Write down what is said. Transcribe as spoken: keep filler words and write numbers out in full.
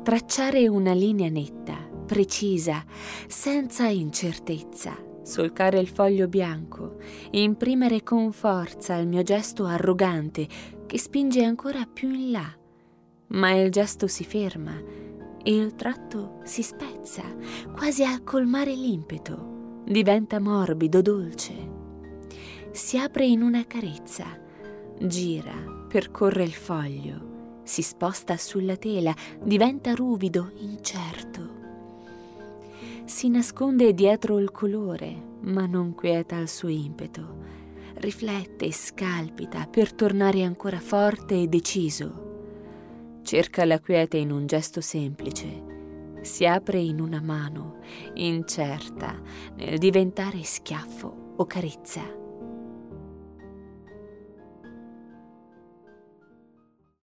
tracciare una linea netta, precisa, senza incertezza, solcare il foglio bianco, imprimere con forza il mio gesto arrogante che spinge ancora più in là. Ma il gesto si ferma e il tratto si spezza, quasi a colmare l'impeto, diventa morbido, dolce. Si apre in una carezza, gira, percorre il foglio, si sposta sulla tela, diventa ruvido, incerto. Si nasconde dietro il colore, ma non quieta il suo impeto. Riflette, scalpita per tornare ancora forte e deciso. Cerca la quiete in un gesto semplice. Si apre in una mano, incerta, nel diventare schiaffo o carezza.